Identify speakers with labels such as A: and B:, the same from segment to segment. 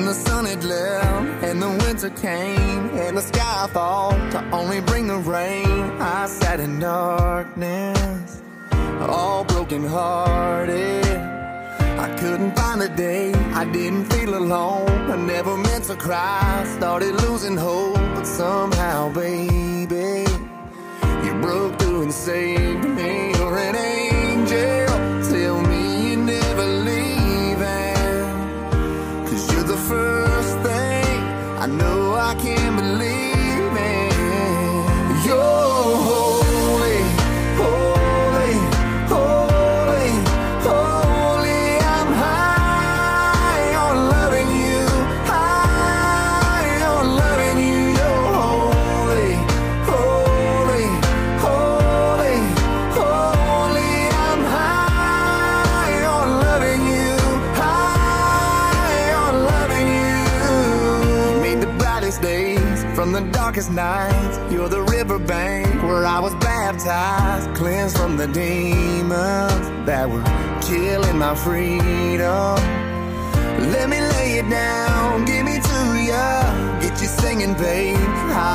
A: the sun had left and the winter came and the sky thought to only bring the rain, I sat in darkness, all broken hearted. I couldn't find a day I didn't feel alone. I never meant to cry, started losing hope, but somehow, baby, you broke through and saved me. You're an angel, tell me you're never leaving, 'cause you're the first thing I know I can't believe in. You're holy, holy, holy, holy. I'm high on loving you, high on loving you. You're holy, holy, holy, holy. I'm high on loving you, high on loving you. You made the brightest days from the darkest nights. You're the riverbank where I was baptized, cleansed from the demons that were killing my freedom. Let me lay it down, give me to ya, get you singing, babe,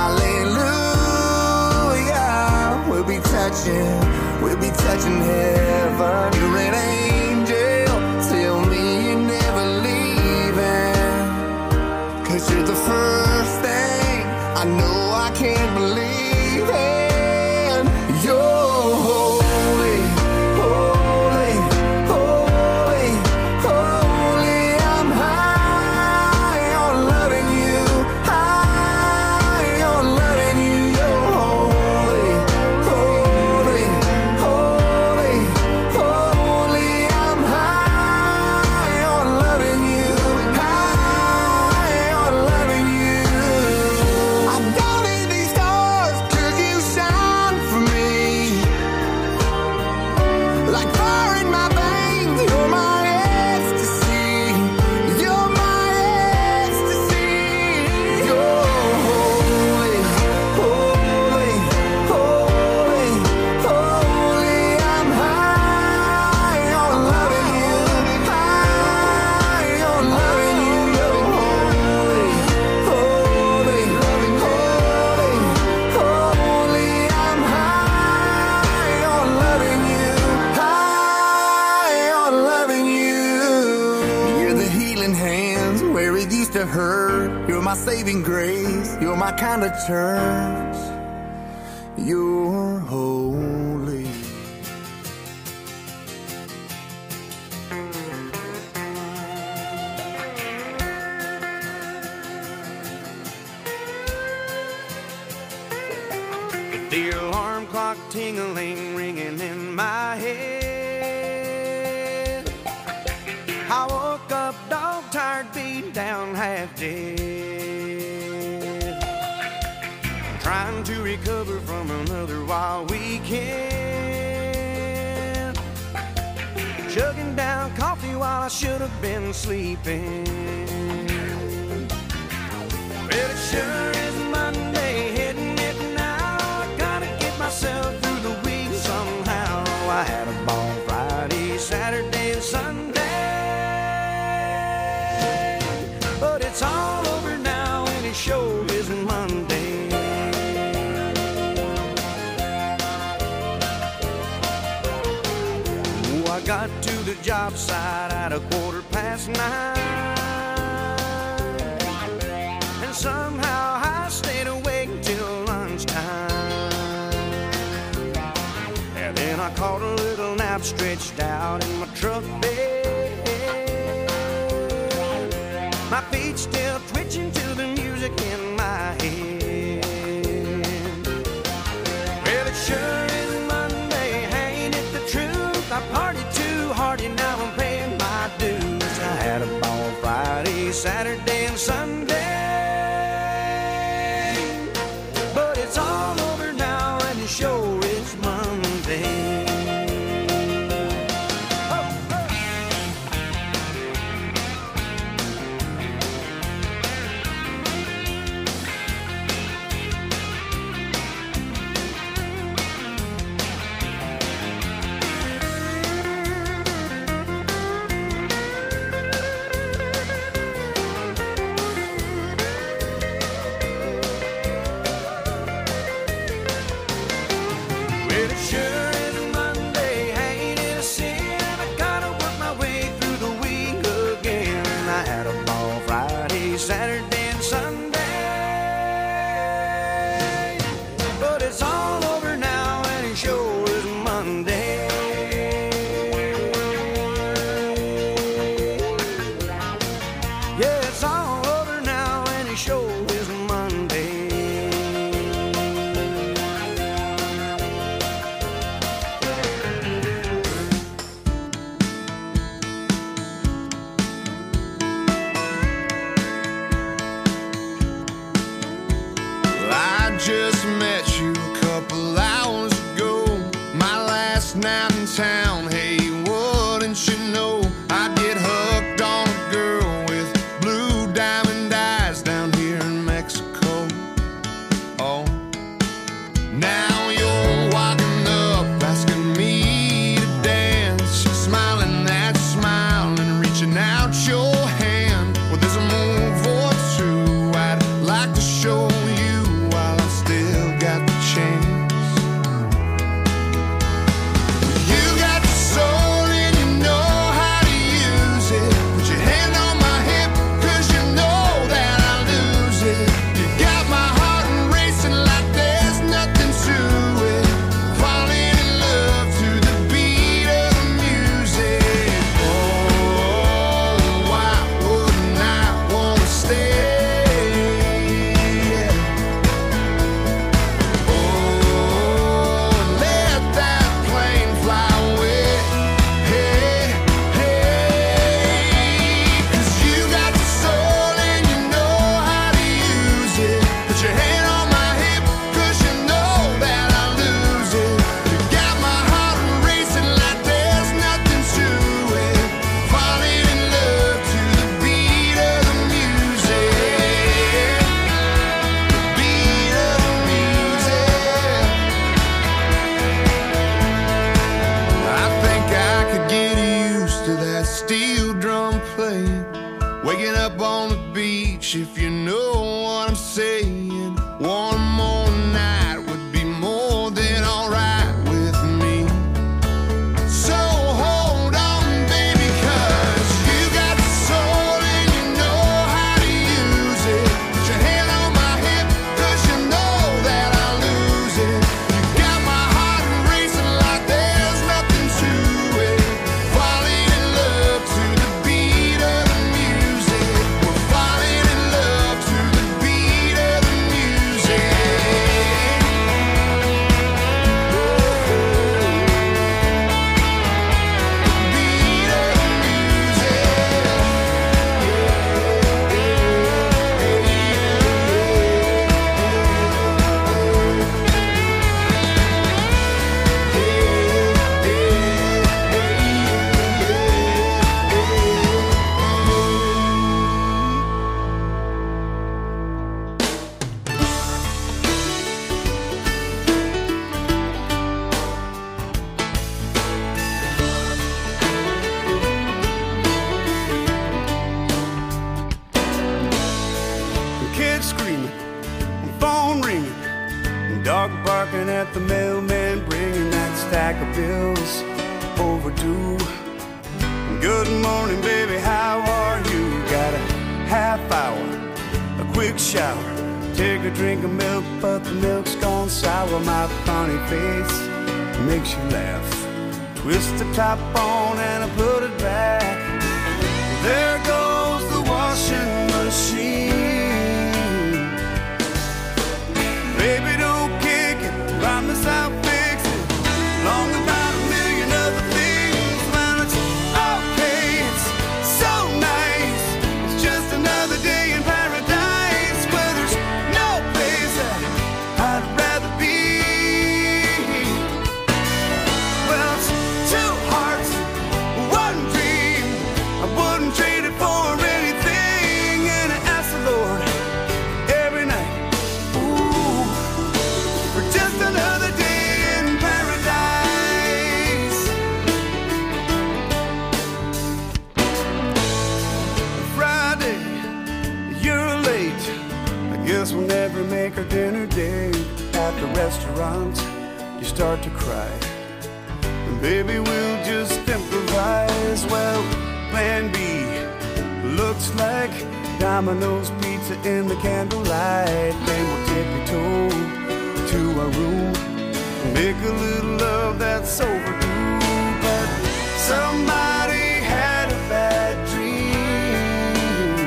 A: hallelujah. We'll be touching heaven. You're an angel, tell me you're never leaving, 'cause you're the first thing I know I can't believe in. You're holy, holy, holy, holy. I'm high on loving you, high on loving you. You're holy, holy, holy, holy. I'm high on loving you, high on loving you. I don't need these stars 'cause you shine for me. Like fire in my veins, you're my ecstasy. You're my ecstasy. You're holy, holy, holy, holy. I'm high on loving you, high on loving you. You're holy, holy, holy, holy. I'm high on loving you, high on loving you. You're the healing hands where it used to hurt. You're my saving grace. You're my kind of church. You're holy.
B: The alarm clock tingling, ringing in my head. I woke up dog tired, beat down, half dead. Trying to recover from another wild weekend. Chugging down coffee while I should have been sleeping. Well, it sure is Monday, hitting it now. I gotta get myself through the week somehow. I had a ball Friday, Saturday, and Sunday, but it's all over now and it sure isn't Monday. Oh, I got to the job site at 9:15, and somehow I stayed awake till lunchtime. And then I caught a little nap stretched out in my truck bed, my feet still twitching to the music in my head. Well, it sure is Monday, ain't it the truth? I partied too hard and now I'm paying my dues. I had a ball Friday, Saturday, and Sunday, but it's all over now and it sure is Monday.
A: waking up on the beach, if you know what I'm saying. One more night would be more than alright with me. So hold on, baby, 'cause you got the soul and you know how to use it. Put your hand on my hip, 'cause you know that I'll lose it. You got my heart racing like there's nothing to it. Falling in love to the beat of the music. We're falling in love to the beat of the music. Beat of the
B: Kids screaming, phone ringing, dog barking at the mailman, bringing that stack of bills overdue. Good morning, baby, how are you? Got a half hour, a quick shower, take a drink of milk, but the milk's gone sour. My funny face makes you laugh. Twist the top on and I put it back. There goes the washing machine. Baby, don't kick it, promise I'll fix it. Long about a million other things. Well, it's okay, it's so nice. It's just another day in paradise, where there's no place that I'd rather be. Well, it's two hearts, one dream. I wouldn't trade it for anything. And I ask the Lord every night, ooh, for just another day in paradise. Friday, you're late. I guess we'll never make our dinner date. At the restaurant, you start to cry. And baby, we'll just improvise. Well, plan B looks like Domino's pizza in the candlelight. Then we'll tippy-toe to our room, make a little love that's overdue. But somebody had a bad dream.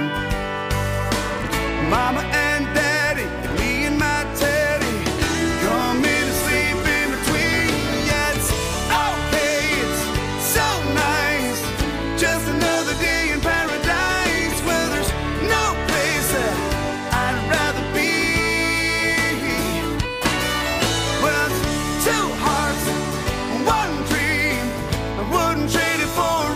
B: Mama and Daddy, me and my Teddy, come in to sleep in between. Yeah, it's okay, it's so nice. Just another day in paradise, where there's no place that I'd rather be. Well, it's two hearts, one dream. I wouldn't trade it for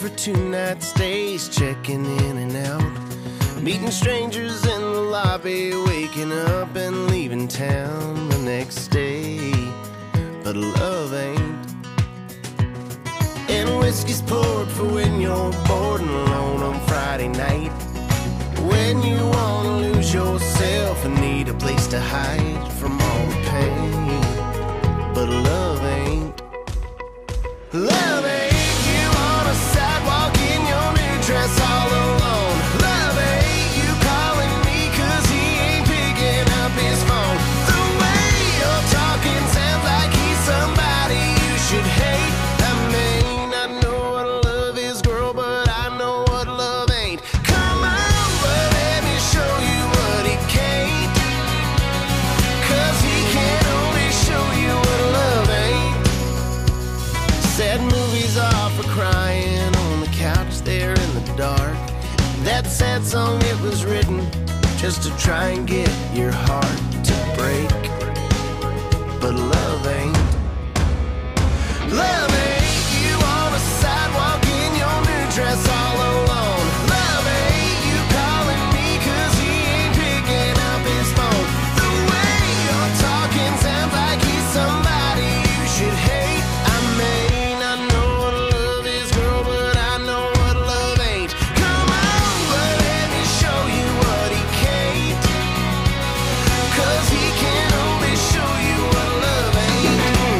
C: for 2-night stays, checking in and out, meeting strangers in the lobby, waking up and leaving town the next day. But love ain't. And whiskey's poured for when you're bored and alone on Friday night, when you wanna lose yourself and need a place to hide from all the pain. But love ain't. Love ain't you on a sidewalk in your new dress all alone. Love ain't you calling me 'cause he ain't picking up his phone. The way you're talking sounds like he's somebody you should hate. I mean, I know what love is, girl, but I know what love ain't. Come on, but let me show you what he can't, 'cause he can only show you what love ain't. Sad movies are for crying on the couch there in the dark. That sad song, it was written just to try and get your heart to break. But love ain't. Love ain't you on a sidewalk in your new dress all alone. Love ain't you calling me 'cause he ain't picking up his phone. The way you're talking sounds like he's somebody you should hate. I mean, I know what love is, girl, but I know what love ain't. Come on, but let me show you what he can't, 'cause he can only show you what love ain't.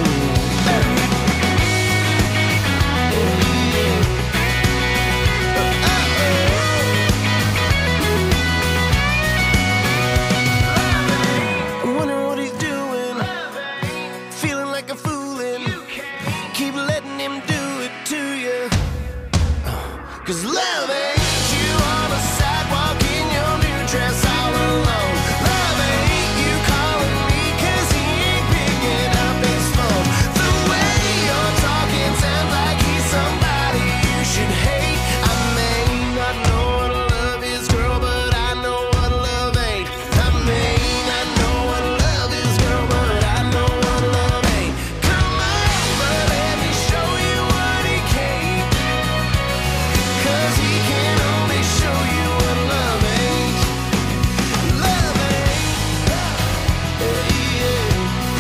C: I'm wondering what he's doing, feeling like a foolin'. Keep letting him do it to you, 'cause love ain't you on a sidewalk in your new dress all alone. Love ain't you calling me 'cause he ain't picking up his phone. The way you're talking sounds like he's somebody you should hate. I may not know what love is, girl, but I know what love ain't. I may not know what love is, girl, but I know what love ain't. Come on, but let me show you what he can't, 'cause he can only show you what love ain't. Love ain't. Yeah. Love ain't.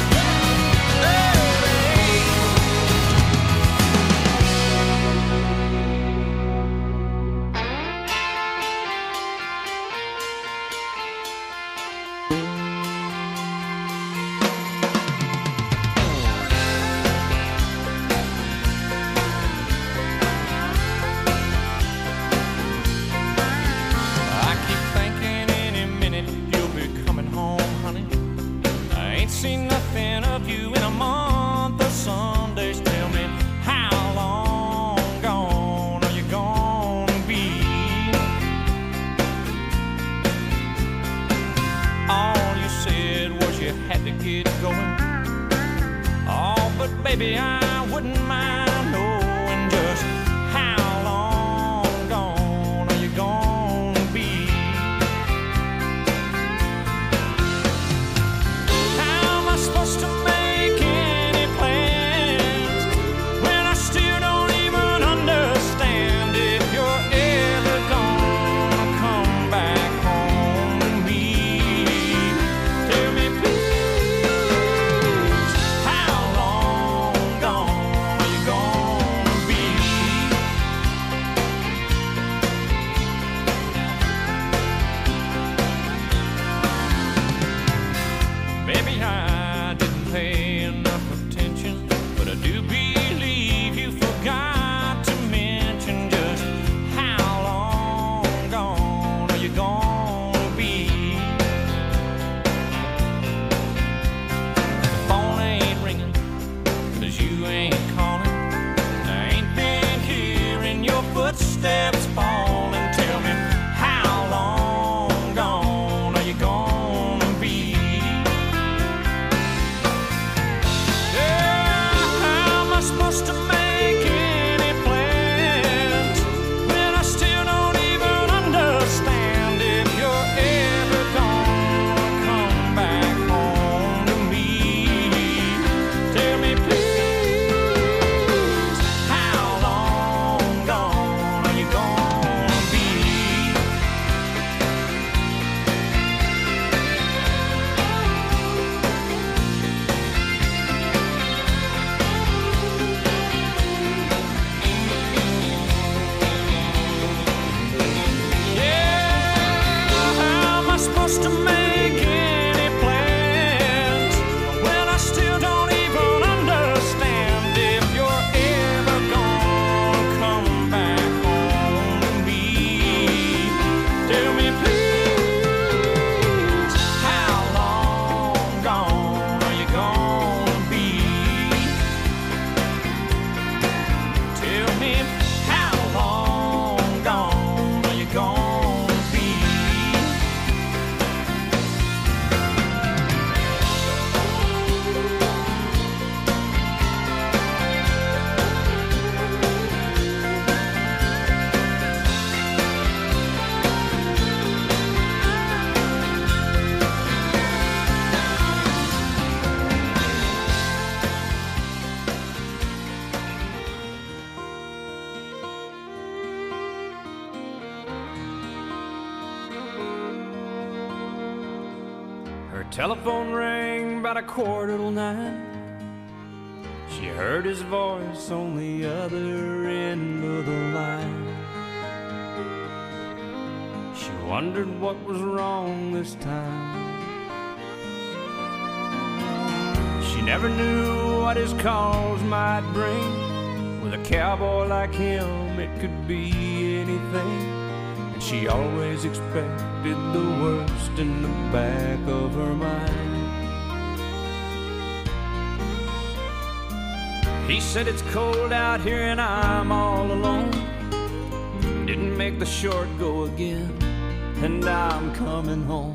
D: I keep thinking any minute you'll be coming home, honey. I ain't seen nothing of you in a month of Sundays. Tell me, how long gone are you gonna be? All you said was you had to get going. Oh, but baby, I wouldn't mind knowing just how long gone are you gonna be? How am I supposed to make any plans when I still don't even understand if you're ever gonna come back home to me? Tell me, please, how long gone Telephone rang about 9:15. She heard his voice on the other end of the line. She wondered what was wrong this time. She never knew what his calls might bring. With a cowboy like him, it could be anything. And she always expected the worst in the back of her mind. He said it's cold out here and I'm all alone. Didn't make the short go again, and I'm coming home.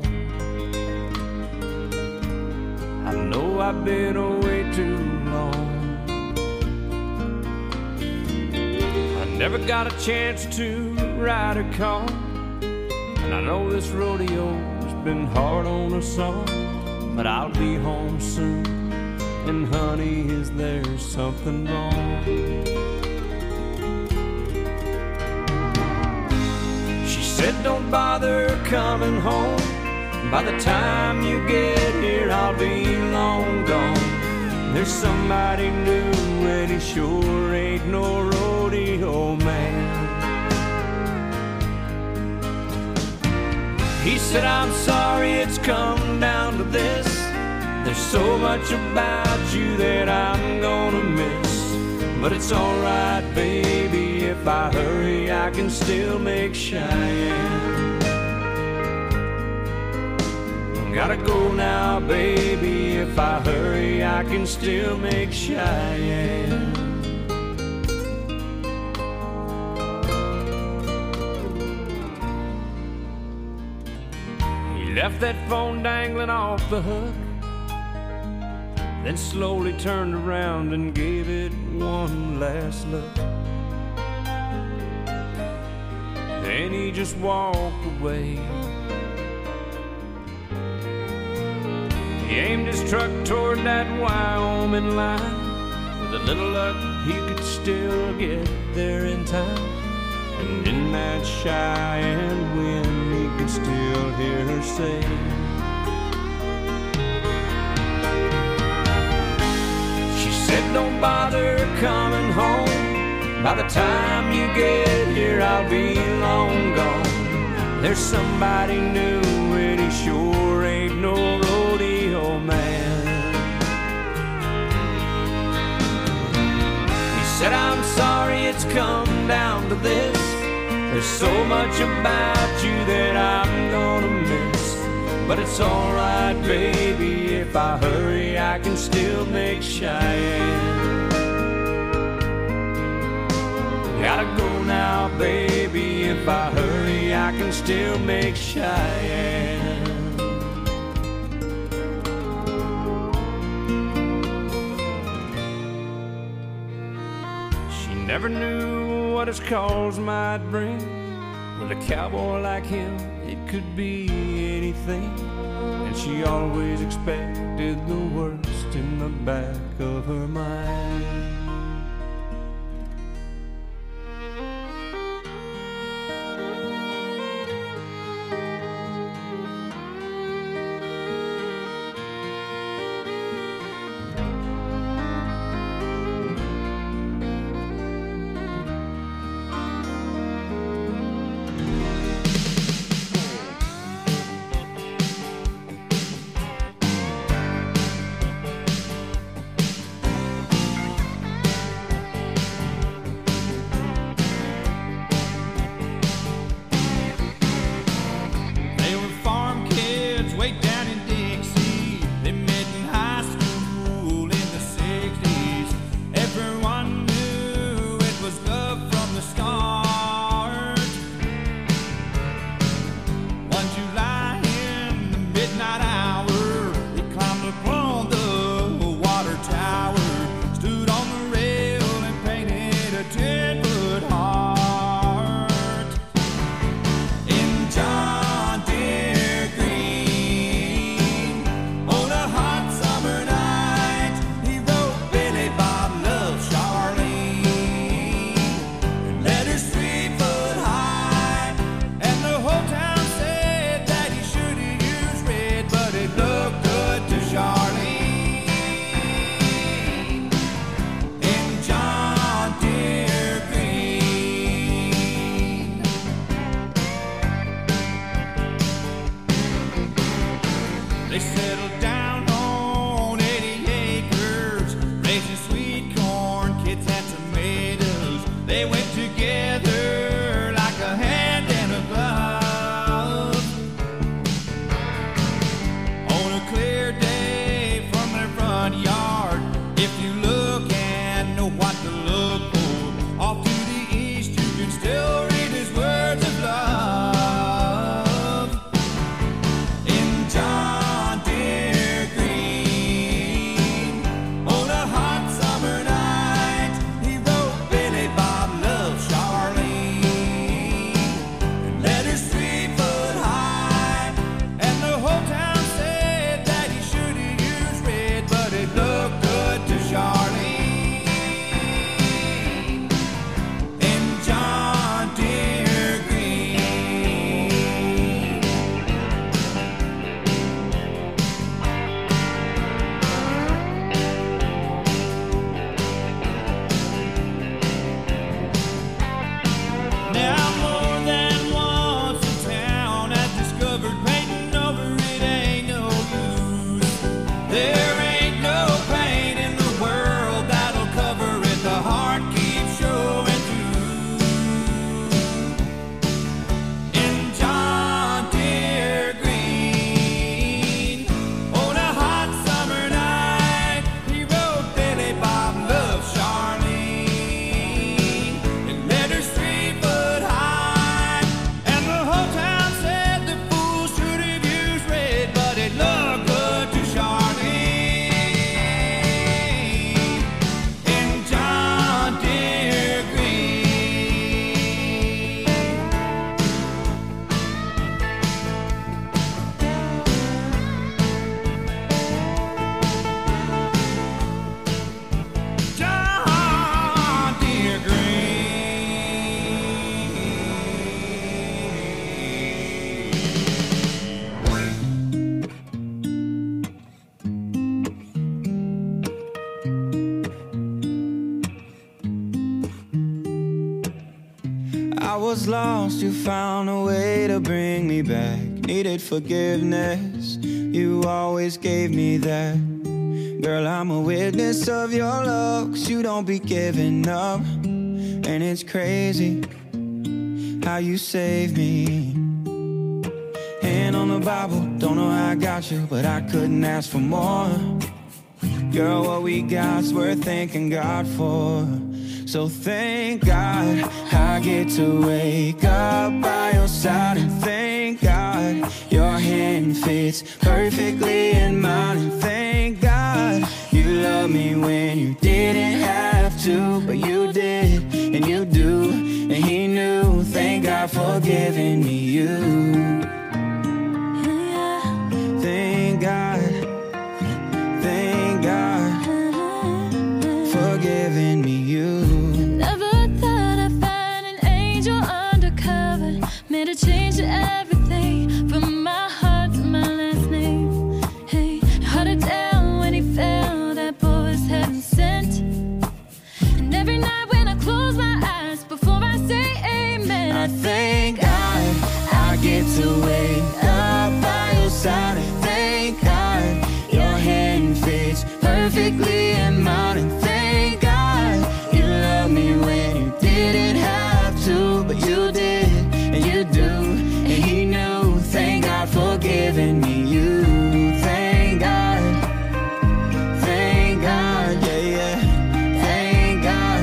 D: I know I've been away too long. I never got a chance to ride a car, and I know this rodeo's been hard on us all. But I'll be home soon, and honey, is there something wrong? She said don't bother coming home. By the time you get here, I'll be long gone. There's somebody new, and he sure ain't no rodeo man. He said, I'm sorry it's come down to this. There's so much about you that I'm gonna miss. But it's alright, baby, if I hurry, I can still make Cheyenne. Gotta go now, baby, if I hurry, I can still make Cheyenne. He left that phone dangling off the hook, then slowly turned around and gave it one last look. Then he just walked away. He aimed his truck toward that Wyoming line. With a little luck, he could still get there in time. And in that Cheyenne wind, he could still hear her say, she said, don't bother coming home. By the time you get here, I'll be long gone. There's somebody new, and he sure ain't no rodeo man. He said, I'm sorry it's come down to this. There's so much about you that I'm gonna miss. But it's alright, baby, if I hurry, I can still make Cheyenne. Gotta go now, baby, if I hurry, I can still make Cheyenne. She never knew what his calls might bring. With a cowboy like him, it could be anything. And she always expected the worst in the back of her mind.
E: I was lost, you found a way to bring me back. Needed forgiveness, you always gave me that. Girl, I'm a witness of your love, 'cause you don't be giving up. And it's crazy how you saved me. Hand on the Bible, don't know how I got you, but I couldn't ask for more. Girl, what we got's worth thanking God for. So thank God I get to wake up by your side. And thank God your hand fits perfectly in mine. And thank God you love me when you didn't have to, but you did, and you do, and he knew. Thank God for giving me you. Thank God, thank God for giving me you.
F: Never thought I'd find an angel undercover. Made a change to everything, from my heart to my last name. Hey, held it down when he fell, that boy was heaven sent. And every night when I close my eyes, before I say amen,
E: I thank God I get to wake up by your side. And thank God your hand fits perfectly in mine. And thank God you love me when you didn't have to, but you did, and you do, and he knew. Thank God for giving me you. Thank God, yeah, yeah. Thank God.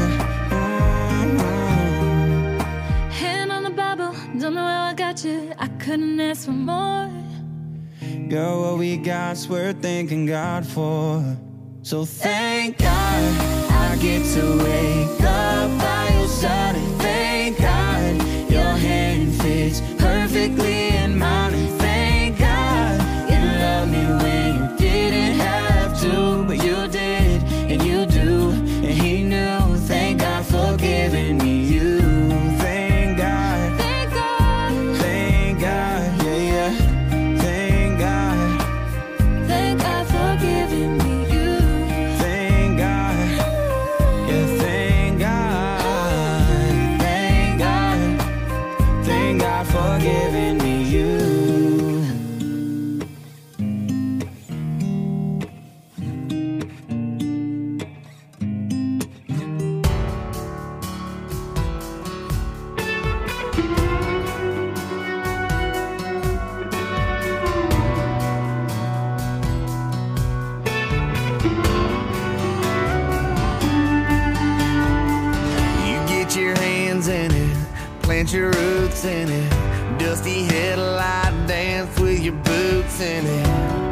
F: hand on the Bible, don't know how I got you, I couldn't ask for more.
E: Girl, what we got's worth thanking God for. So thank God I get to wake up by your side. And thank God your hand fits perfectly in mine. And thank God you love me when you didn't have to, but you did, and you do, and he knew. Thank God for giving me you. Thank God,
F: Thank God,
E: thank God, yeah, yeah. Thank God,
F: thank God for giving me you.
E: thank God, yeah, thank God, thank God, thank God for giving me you.
C: You get your hands in it, plant your roots in it. Dusty headlight dance with your boots in it.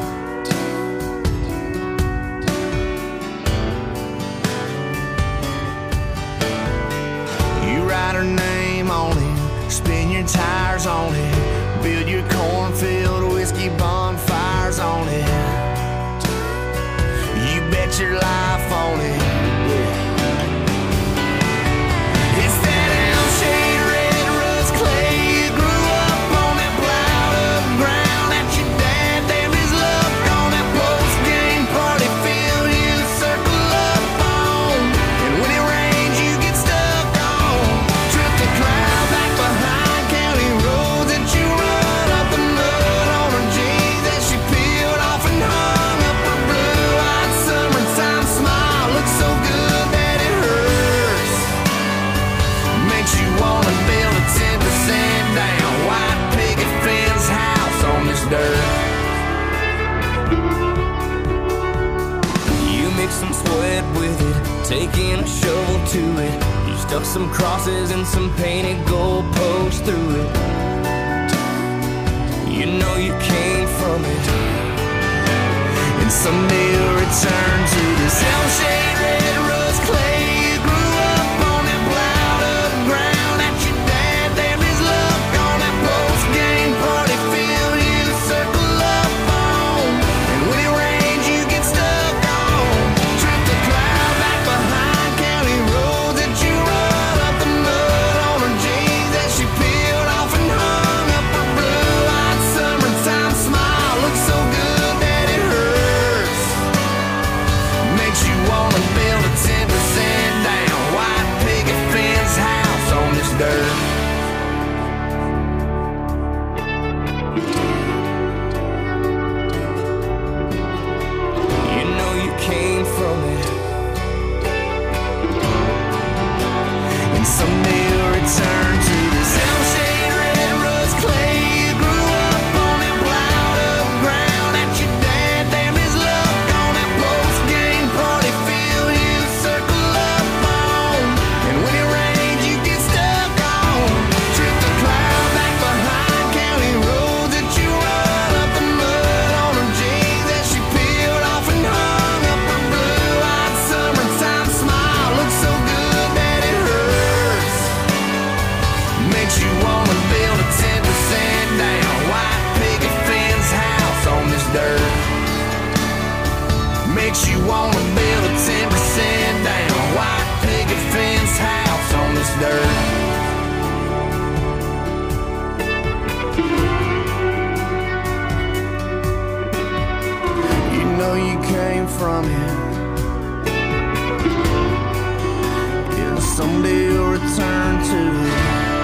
C: You write her name on it, spin your tires on it, build your cornfield whiskey bonfires on it. You bet your life on it. It's that L-shaped red rust clay. You grew up on that plowed up ground that your dad damned his luck on. That post-game party field you circle up on. And when it rains you get stuck on. Trip the crowd back behind county roads that you run up the mud on her jeans that she peeled off and hung up her blue-eyed summertime smile. Looks so good that it hurts. Makes you wanna build a 10% down white picket fence house on this dirt.
G: You mix some sweat with it, taking a shovel to it. You stuck some crosses and some painted gold posts through it. You know you came from it,
C: And someday you'll return to this L-shaped red rust clay. You grew up on that plowed up ground that your dad damned his luck on. That post-game party field you circle up on. And when it rains you get stuck on. Trip the cloud back behind county roads that you run up the mud on her jeans that she peeled off and hung up her blue-eyed summertime smile. Looks so good that it hurts. Makes you wanna
A: makes you wanna build a 10% down white picket fence house on this dirt. You know you came from here. Yeah, someday you'll return to it.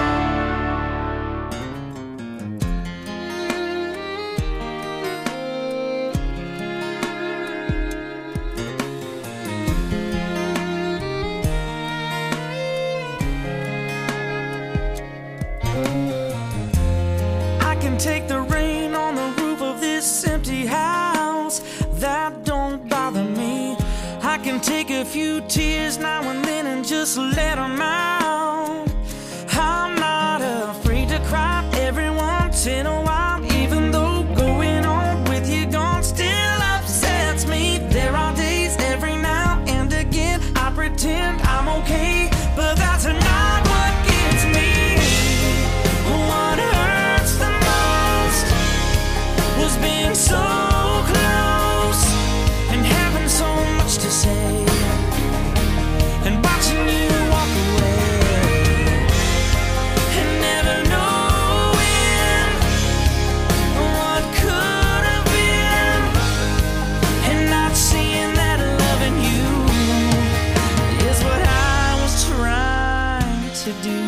H: Take the rain on the roof of this empty house. That don't bother me. I can take a few tears now and then and just let them out. I'm not afraid to cry every once in a while, even though going on with you gone still upsets me. There are days every now and again I pretend I'm okay, but that's not what gets me. What hurts the most was being so close and having so much to say and watching you walk away and never knowing what could have been and not seeing that loving you is what I was trying to do.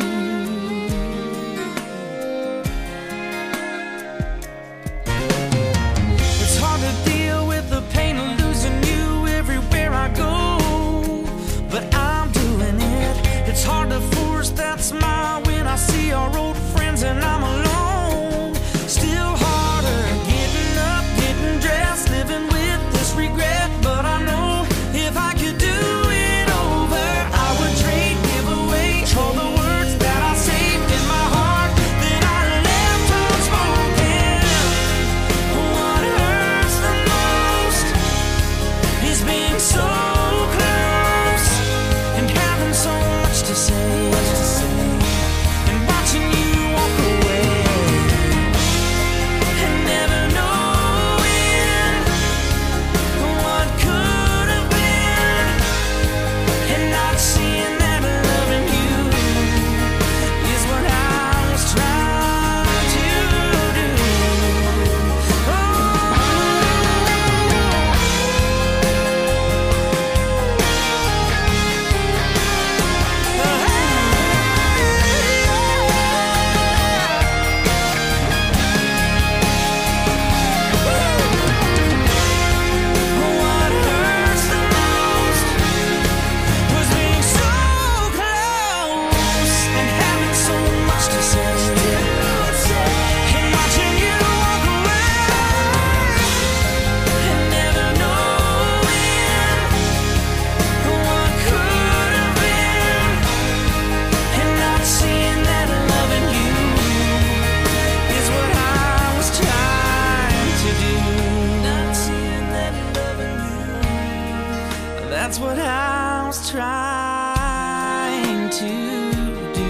H: It's hard to force that smile when I see our old friends and I'm alone. Still harder getting up, getting dressed, living with this regret. But I know if I could do it over, I would trade, give away all the words that I saved in my heart that I left unspoken. What hurts the most is being so close and having so much to say and watching you walk away and never knowing what could have been and not seeing that loving you is what I was trying to do. What hurts the most was being so close and having so much to say and watching you walk away and never knowing what could have been and not seeing that loving you is what I was trying to do. Not seeing that loving you, that's what I was trying to do.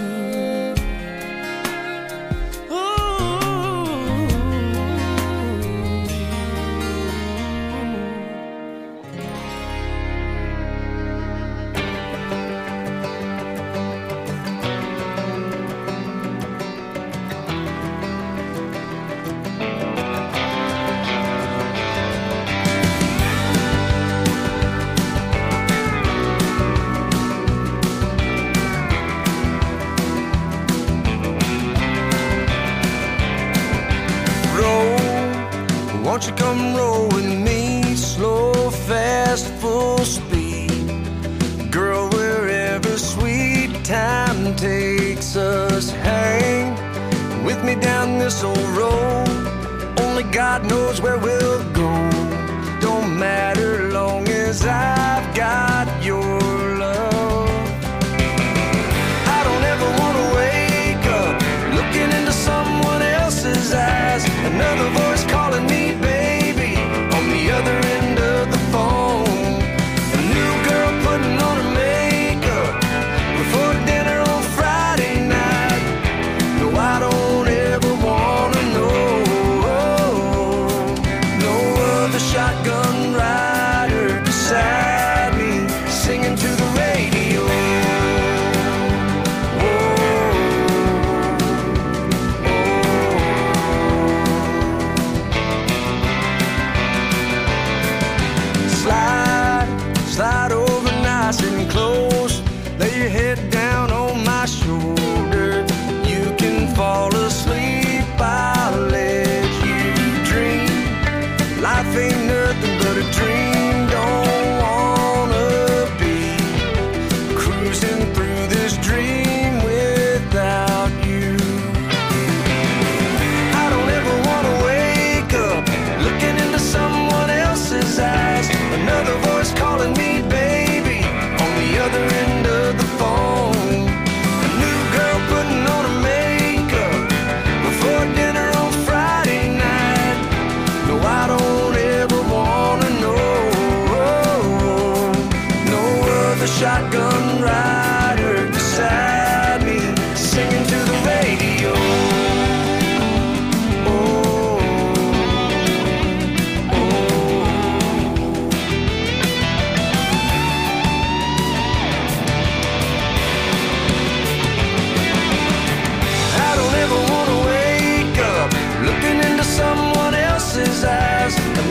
A: Won't you come roll with me, slow, fast, full speed? Girl, wherever sweet time takes us, hang with me down this old road. Only God knows where we'll go. Don't matter long as I've got your love. I don't ever want to wake up looking into someone else's eyes. Another voice calling me baby on the other end of the phone. A new girl putting on her makeup before dinner on Friday night. No, I don't ever want to know. No other shotgun rider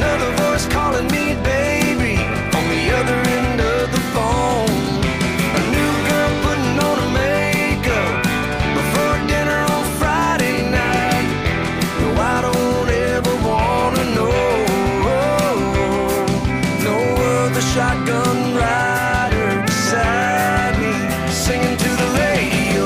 B: another voice calling me baby on the other end of the phone. A new girl putting on her makeup before dinner on Friday night. No, I don't ever wanna know. No other shotgun rider beside me singing to the radio.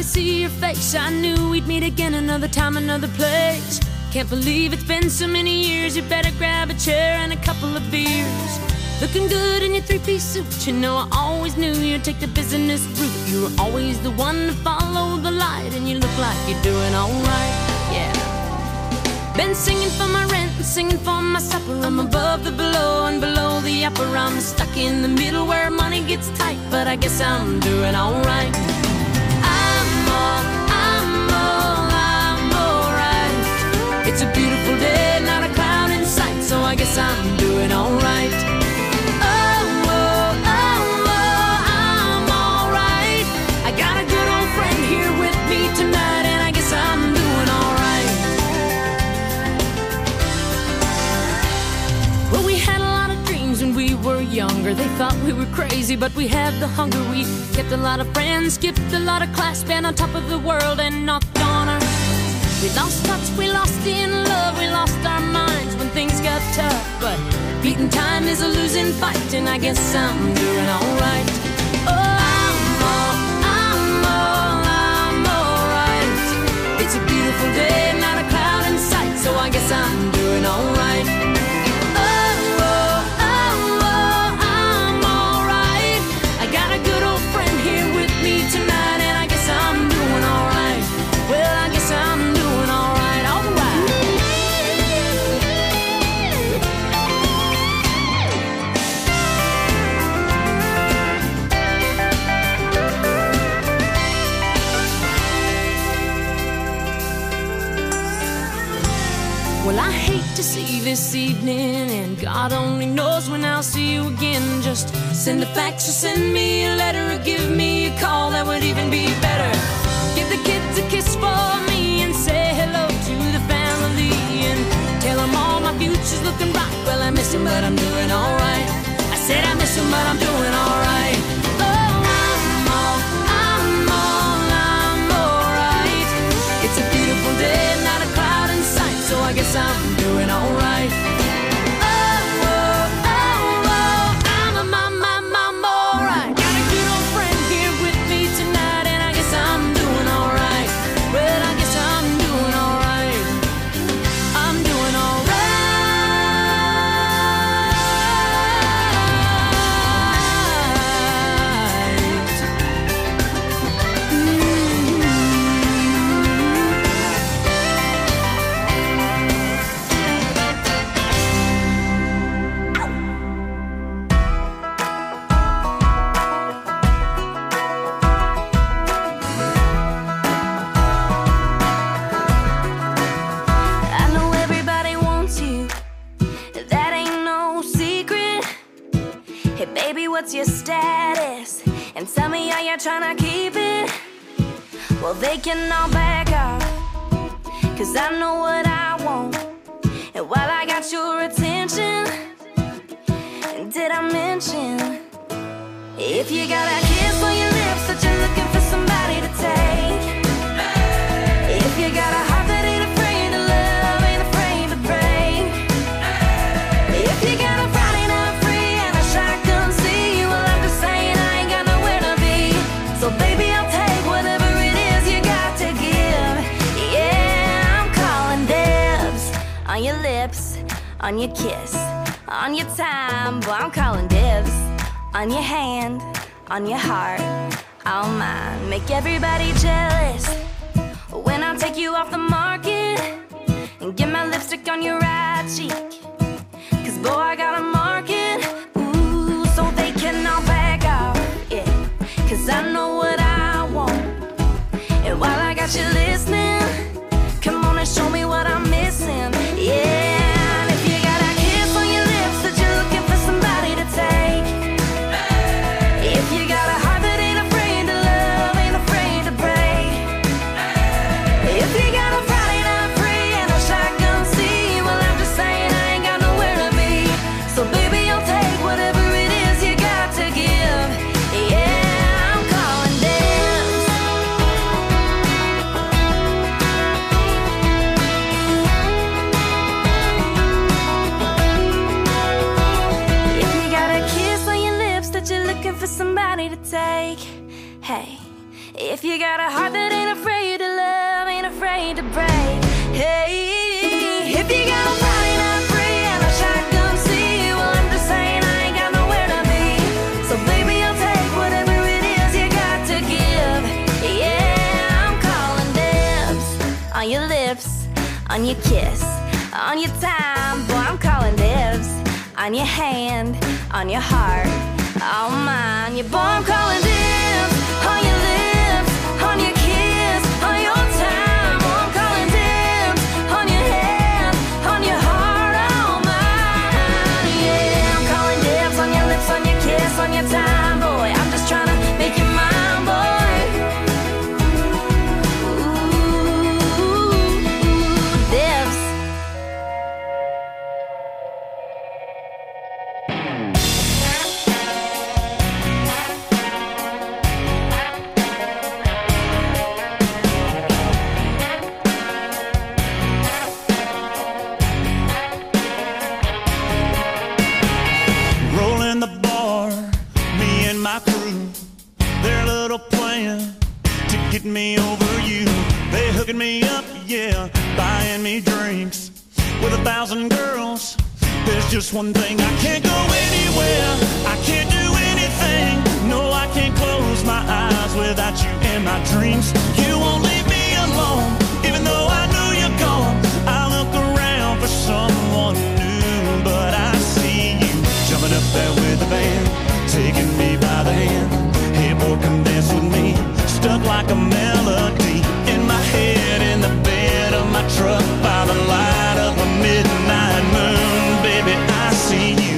F: to see your face. I knew we'd meet again another time, another place. Can't believe it's been so many years. You better grab a chair and a couple of beers. Looking good in your three-piece suit. You know I always knew you'd take the business route. You were always the one to follow the light, and you look like you're doing alright, yeah. Been singing for my rent and singing for my supper. I'm above the below and below the upper. I'm stuck in the middle where money gets tight, but I guess I'm doing alright. I'm alright. It's a beautiful day, not a cloud in sight, so I guess I'm doing alright. Younger, they thought we were crazy, but we had the hunger. We kept a lot of friends, skipped a lot of class, been on top of the world and knocked on our. We lost touch, we lost in love, we lost our minds when things got tough. But beating time is a losing fight, and I guess I'm doing alright. I'm alright. It's a beautiful day, not a cloud in sight, so I guess I'm doing alright. Well, I hate to see this evening, and God only knows when I'll see you again. Just send a fax or send me a letter, or give me a call, that would even be better. Give the kids a kiss for me and say hello to the family, and tell them all my future's looking bright. Well, I miss him, but I'm doing alright. I said I miss him, but I'm doing alright. I'm alright. It's a beautiful day, not a cloud in sight, so I guess I'm doing alright. I'm alright. Got a good old friend here with me tonight, and I guess I'm doing alright. Well, I guess I'm doing alright. I'm doing alright. What's your status? And tell me how you're trying to keep it. Well, they can all back off, 'cause I know what I want. And while I got your attention, did I mention, if you got a kiss on your lips that you're looking for somebody to take, if you got a heart that ain't afraid to love, ain't afraid to break, if you got a Friday night free and a shotgun seat, well, I'm just saying I ain't got nowhere to be. So baby, I'll take whatever it is you got to give. Yeah, I'm calling dibs on your lips, on your kiss, on your time. Boy, I'm calling dibs on your hand, on your heart, all mine. Make everybody jealous when I take you off the market and get my lipstick on your right cheek. 'Cause boy, I got a market, ooh, so they can all back off, yeah. 'Cause I know what I want. And while I got you listening, come on and show me what I'm missing, yeah. And if you got a kiss on your lips that you're looking for somebody to take, if you got a heart that ain't afraid to love, ain't afraid to break, if you got a Friday night free and a shotgun seat, well, I'm just saying I ain't got nowhere to be. So baby, I'll take whatever it is you got to give. Yeah, I'm calling dibs. If you got a kiss on your lips that you're looking for somebody to take, hey, If you got a heart that ain't afraid to love, ain't afraid to break. Hey, if you got a Friday night free and a shotgun seat, well, I'm just saying I ain't got nowhere to be. So baby, I'll take whatever it is you got to give. Yeah, I'm calling dibs on your lips, on your kiss, on your time. Boy, I'm calling dibs on your hand, on your heart, on mine. Yeah, boy, I'm calling dibs on your lips, on your kiss, on your time. Oh, I'm calling dibs on your hand, on your heart, on mine. Yeah, I'm calling dibs on your lips, on your kiss, on your time. Boy, I'm just trying to make you mine, boy. Ooh, dibs.
H: Rolling the bar, me and my crew, their little plan to get me over you. They hooking me up, yeah, buying me drinks. With 1,000 girls, there's just one thing. I can't go anywhere, I can't do anything. No, I can't close my eyes without you in my dreams. You won't leave me alone, even though I know you're gone. I look around for someone new, but I see you jumping up there with the band, taking me by the hand. Hey boy, come dance with me. Stuck like a melody in my head, in the bed of my truck, by the light of a midnight moon. Baby, I see you.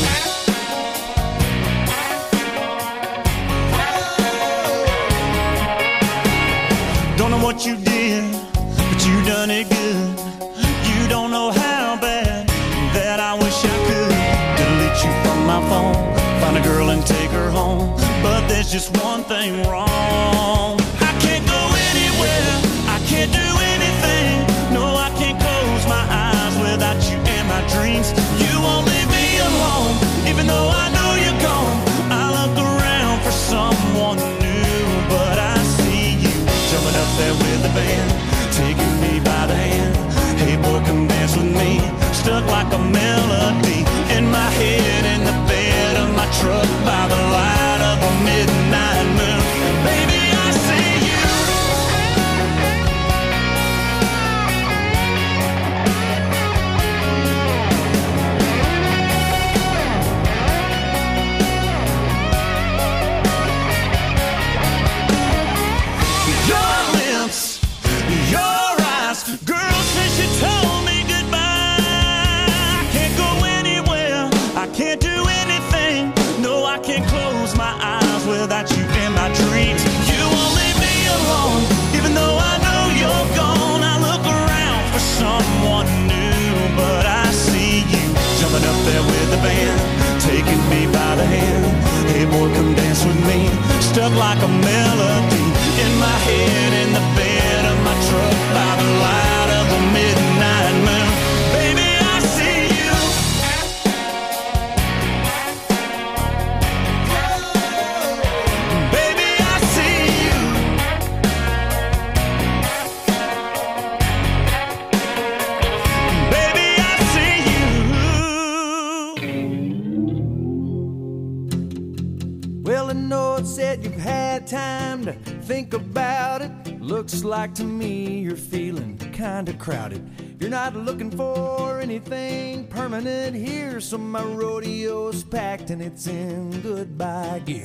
H: Don't know what you did, but you done it good. You don't know how bad that I wish I could delete you from my phone, find a girl and take her home. But there's just one thing wrong. I can't go anywhere, I can't do anything. No, I can't close my eyes without you in my dreams. You won't leave me alone, even though I know you're gone. I look around for someone new, but I see you jumping up there with the band, taking me by the hand. Hey boy, come dance with me. Stuck like a melody in my head, in the bed of my truck, by the light of a midnight moon. Baby, I see you. Your lips, your eyes, girl, since you told me goodbye, I can't go anywhere, I can't do anything. No, I can't close my eyes without you in my dreams. You won't leave me alone, even though I know you're gone. I look around for someone new, but I see you jumping up there with the band, taking me by the hand. Hey boy, come dance with me. Stuck like a melody in my head, in the bed of my truck, by the light of a midnight moon. Baby, I see you. Baby, I see you. Baby, I see you.
I: Well, I know it said you've had time to think about it. Looks like to me you're feeling kinda crowded. You're not looking for anything permanent here, so my rodeo's packed and it's in goodbye gear.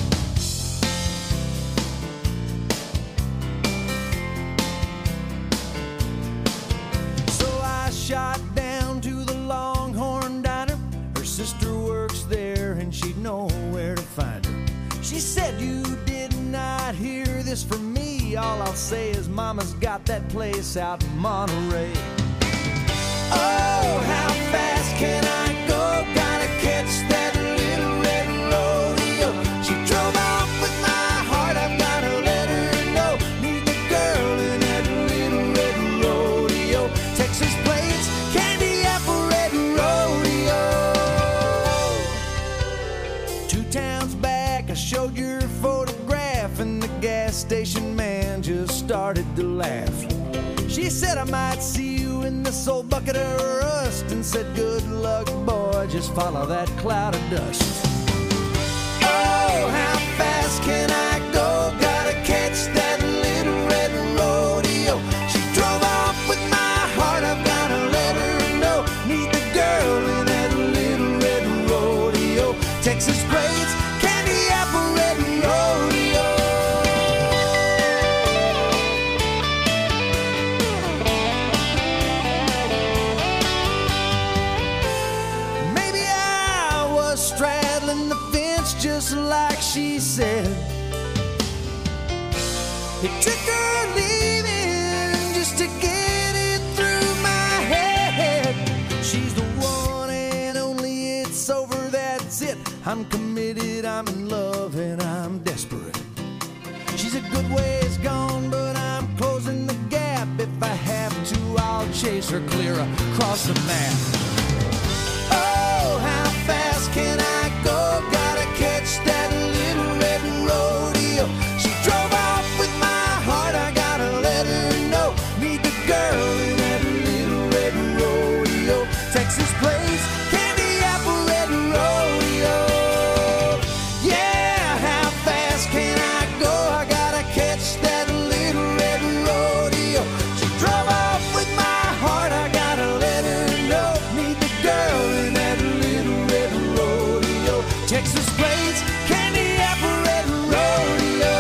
I: So I shot down to the Longhorn Diner. Her sister works there and she'd know where to find her. She said you did not hear this from me. All I'll say is mama's got that place out in Monterey. Oh, how fast can I go? Gotta catch that little red rodeo. She drove off with my heart, I've gotta let her know. Need the girl in that little red rodeo. Texas plates, candy apple red rodeo. 2 towns back, I showed your photograph and the gas station man just started to laugh. She said, I might see you in this old bucket of rust, and said, good luck, boy, just follow that cloud of dust. Oh, how fast can I go? Gotta catch that little red rodeo. She drove off with my heart, I've gotta let her know. Meet the girl in that little red rodeo. Texas braids, candy apple red rodeo. Maybe I was straddling the fence just like she said. It took her leaving just to get it through my head. She's the one and only, it's over, that's it. I'm committed, I'm in love, and I'm desperate. She's a good ways gone, but I'm closing the gap. If I have to, I'll chase her clear across the map. Oh, how fast can I go? Gotta catch that little red rodeo. She drove off with my heart, I gotta let her know. Meet the girl in that little red rodeo. Texas plays candy apple red rodeo. Yeah, how fast can I go? I gotta catch that little red rodeo. She drove off with my heart, I gotta let her know. Meet the girl in that little red rodeo. Texas plays candy apple red rodeo.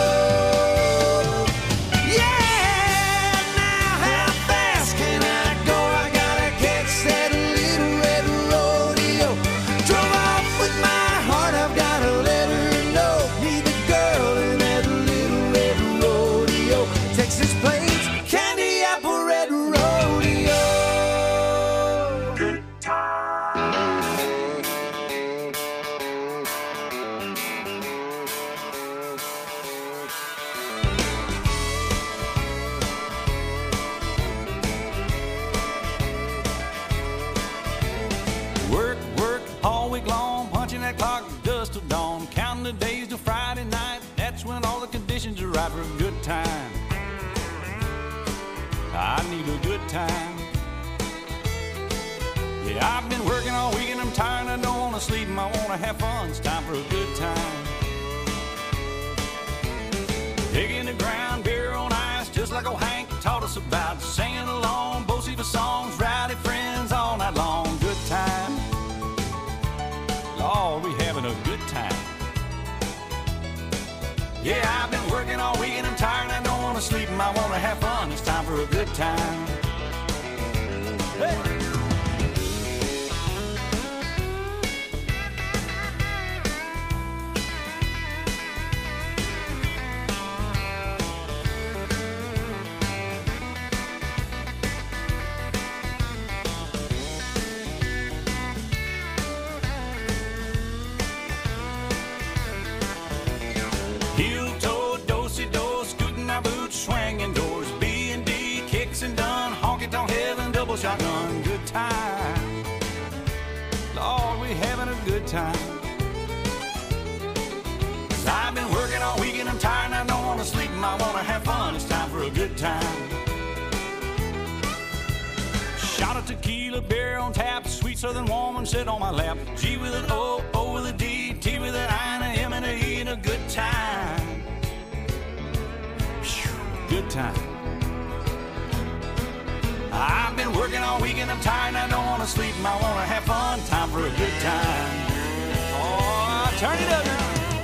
I: Yeah, now how fast can I go? I gotta catch that little red rodeo. Drove off with my heart, I've gotta let her know. Meet the girl in that little red rodeo. Texas plays candy apple red rodeo. Good
D: Work, work all week long, punching that clock dust till dawn, counting the days till Friday night. That's when all the conditions are right for a good time. I need a good time. Yeah, I've been working all week and I'm tired. I don't want to sleep and I want to have fun. It's time for a good time. Digging the ground, beer on ice, just like old Hank taught us about. Singing along, Bo-Siva songs, rowdy friends all night long. Good time. Lord, we having a good time. Yeah, I've been working all week and I'm tired. I don't want to sleep and I want to have fun. It's time for a good time. Hey! Heel-toe, do-si-do, scooting our boots, swinging doors, B&D, kicks and done, honky-tonk heaven, double shotgun, good time. Lord, we having a good time. 'Cause I've been working all week and I'm tired and I don't want to sleep and I want to have fun. It's time for a good time. Shot of tequila, beer on tap, sweet southern woman sit on my lap. G with an O, O with a D, T with an I and a M and a E, and a good time. Phew, good time. I've been working all week and I'm tired and I don't want to sleep and I want to have fun. Time for a good time. Oh, turn it up now.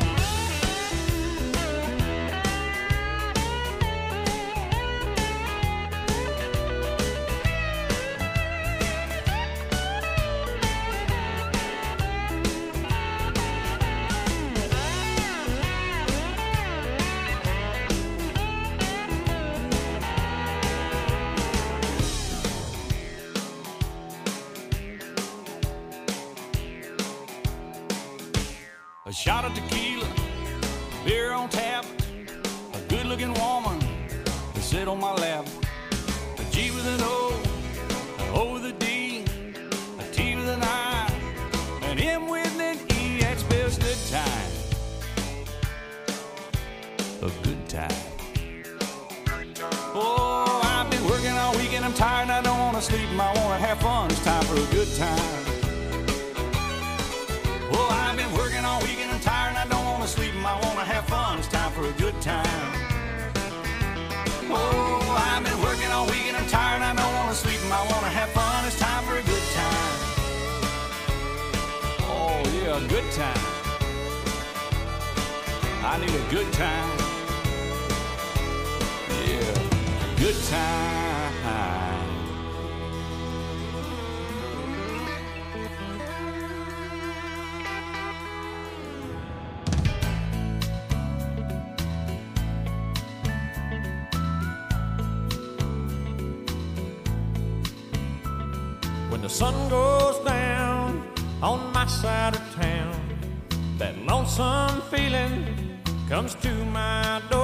D: A shot of tequila, beer on tap, a good-looking woman to sit on my lap. A G with an O, an O with a D, a T with an I, an M with an E. That spells good time. A good time. time. Oh, I've been working all weekend, I'm tired and I don't want to sleep. I want to have fun, it's time for a good time. Oh, I've been working all weekend, I'm tired and I don't want to sleep. I want to have fun, it's time for a good time. Oh, I've been working all weekend, I'm tired and I don't want to sleep. I want to have fun, it's time for a good time. Oh, yeah, a good time. I need a good time. Yeah, good time. When the sun goes down on my side of town, that lonesome feeling comes to my door.